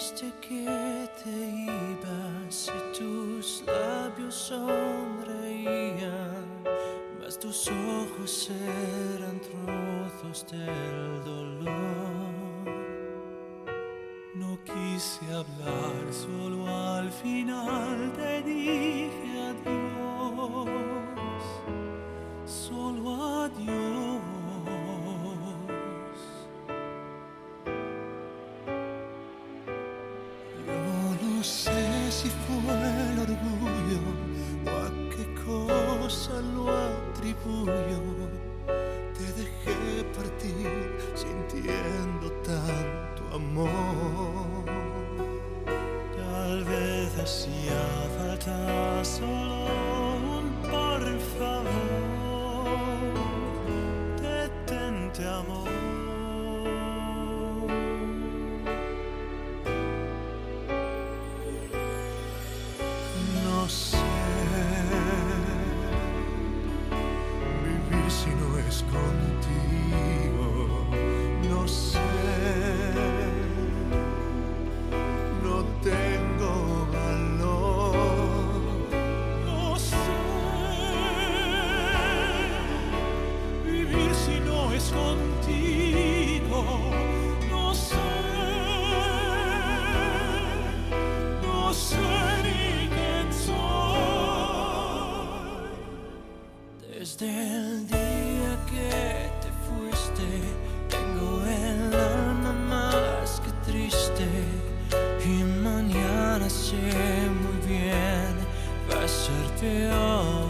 dijiste que te ibas y tus labios sonreían, mas tus ojos eran trozos del dolor. No quise hablar, solo al final te dije adiós, solo adiós. No sé si fue el orgullo o a qué cosa lo atribuyo. Te dejé partir sintiendo tanto amor. Tal vez hacía falta solo un por favor. Detente, amor. No sé vivir si no es contigo. No sé, no tengo valor. No sé vivir si no es contigo. No sé, no sé ni quién soy. Desde el día que te fuiste, tengo el alma más que triste. Y mañana sé muy bien va a ser peor.